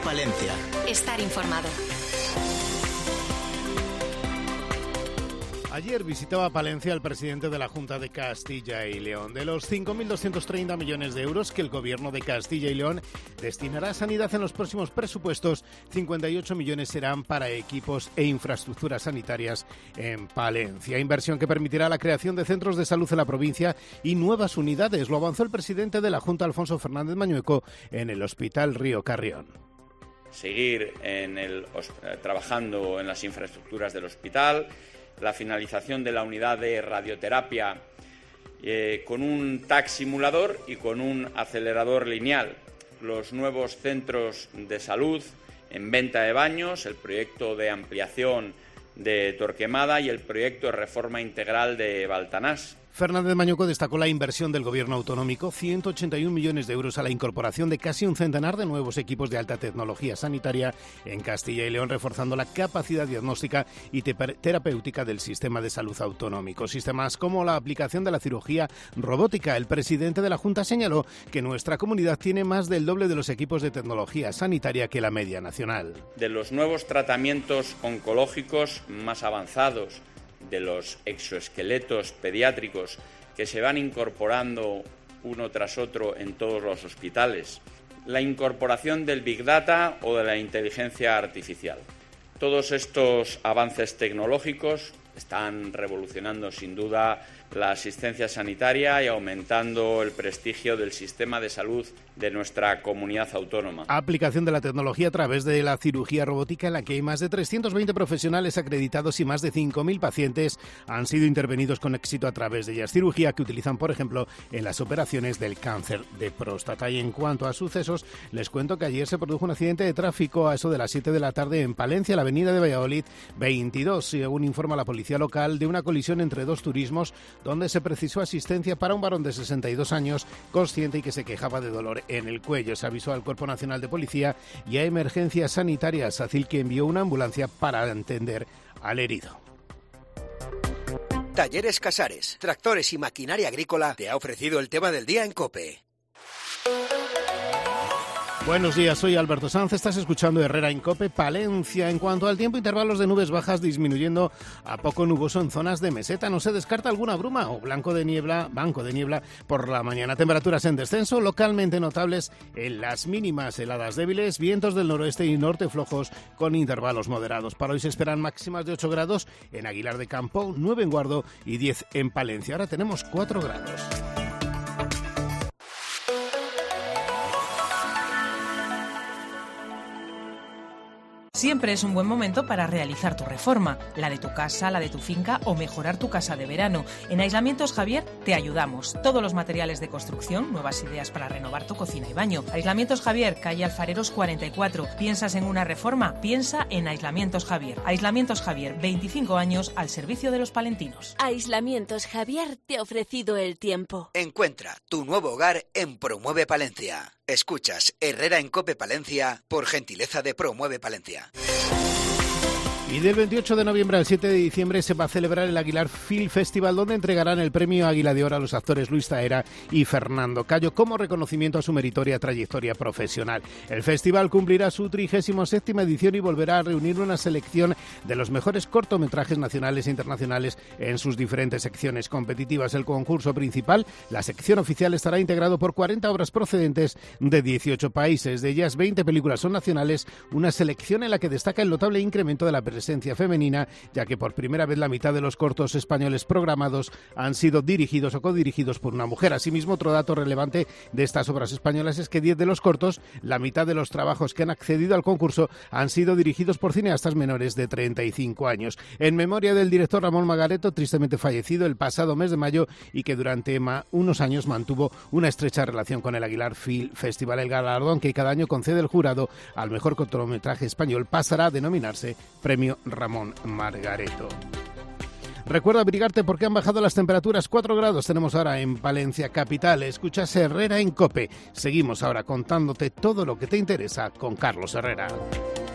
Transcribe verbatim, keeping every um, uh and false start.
Palencia. Estar informado. Ayer visitaba Palencia el presidente de la Junta de Castilla y León. De los cinco mil doscientos treinta millones de euros que el gobierno de Castilla y León destinará a sanidad en los próximos presupuestos, cincuenta y ocho millones serán para equipos e infraestructuras sanitarias en Palencia. Inversión que permitirá la creación de centros de salud en la provincia y nuevas unidades. Lo avanzó el presidente de la Junta, Alfonso Fernández Mañueco, en el Hospital Río Carrión. Seguir en el, trabajando en las infraestructuras del hospital, la finalización de la unidad de radioterapia eh, con un T A C simulador y con un acelerador lineal, los nuevos centros de salud en Venta de Baños, el proyecto de ampliación de Torquemada y el proyecto de reforma integral de Baltanás. Fernández Mañueco destacó la inversión del Gobierno autonómico, ciento ochenta y un millones de euros a la incorporación de casi un centenar de nuevos equipos de alta tecnología sanitaria en Castilla y León, reforzando la capacidad diagnóstica y terapéutica del sistema de salud autonómico. Sistemas como la aplicación de la cirugía robótica. El presidente de la Junta señaló que nuestra comunidad tiene más del doble de los equipos de tecnología sanitaria que la media nacional. De los nuevos tratamientos oncológicos más avanzados, de los exoesqueletos pediátricos que se van incorporando uno tras otro en todos los hospitales, la incorporación del Big Data o de la inteligencia artificial. Todos estos avances tecnológicos están revolucionando sin duda la asistencia sanitaria y aumentando el prestigio del sistema de salud de nuestra comunidad autónoma. Aplicación de la tecnología a través de la cirugía robótica, en la que hay más de trescientos veinte profesionales acreditados y más de cinco mil pacientes han sido intervenidos con éxito a través de ellas. Cirugía que utilizan, por ejemplo, en las operaciones del cáncer de próstata. Y en cuanto a sucesos, les cuento que ayer se produjo un accidente de tráfico a eso de las siete de la tarde en Palencia, la avenida de Valladolid veintidós, según informa la policía local, de una colisión entre dos turismos, donde se precisó asistencia para un varón de sesenta y dos años, consciente y que se quejaba de dolor en el cuello. Se avisó al Cuerpo Nacional de Policía y a Emergencias Sanitarias, SACIL, que envió una ambulancia para atender al herido. Talleres Casares, tractores y maquinaria agrícola te ha ofrecido el tema del día en COPE. Buenos días, soy Alberto Sanz, estás escuchando Herrera en COPE Palencia. En cuanto al tiempo, intervalos de nubes bajas disminuyendo a poco nuboso en zonas de meseta. No se descarta alguna bruma o blanco de niebla, banco de niebla por la mañana. Temperaturas en descenso, localmente notables en las mínimas, heladas débiles, vientos del noroeste y norte flojos con intervalos moderados. Para hoy se esperan máximas de ocho grados en Aguilar de Campo, nueve en Guardo y diez en Palencia. Ahora tenemos cuatro grados. Siempre es un buen momento para realizar tu reforma, la de tu casa, la de tu finca o mejorar tu casa de verano. En Aislamientos Javier te ayudamos. Todos los materiales de construcción, nuevas ideas para renovar tu cocina y baño. Aislamientos Javier, calle Alfareros cuarenta y cuatro. ¿Piensas en una reforma? Piensa en Aislamientos Javier. Aislamientos Javier, veinticinco años al servicio de los palentinos. Aislamientos Javier te ha ofrecido el tiempo. Encuentra tu nuevo hogar en Promueve Palencia. Escuchas Herrera en COPE Palencia por gentileza de Promueve Palencia. Y del veintiocho de noviembre al siete de diciembre se va a celebrar el Aguilar Film Festival, donde entregarán el premio Águila de Oro a los actores Luis Taera y Fernando Cayo como reconocimiento a su meritoria trayectoria profesional. El festival cumplirá su trigésima séptima edición y volverá a reunir una selección de los mejores cortometrajes nacionales e internacionales en sus diferentes secciones competitivas. El concurso principal, la sección oficial, estará integrado por cuarenta obras procedentes de dieciocho países. De ellas, veinte películas son nacionales, una selección en la que destaca el notable incremento de la presencia presencia femenina, ya que por primera vez la mitad de los cortos españoles programados han sido dirigidos o codirigidos por una mujer. Asimismo, otro dato relevante de estas obras españolas es que diez de los cortos, la mitad de los trabajos que han accedido al concurso, han sido dirigidos por cineastas menores de treinta y cinco años. En memoria del director Ramón Margareto, tristemente fallecido el pasado mes de mayo y que durante ma- unos años mantuvo una estrecha relación con el Aguilar Film Festival. El galardón que cada año concede el jurado al mejor cortometraje español pasará a denominarse Premio Ramón Margareto. Recuerda abrigarte porque han bajado las temperaturas. cuatro grados tenemos ahora en Palencia capital. Escuchas Herrera en COPE. Seguimos ahora contándote todo lo que te interesa con Carlos Herrera.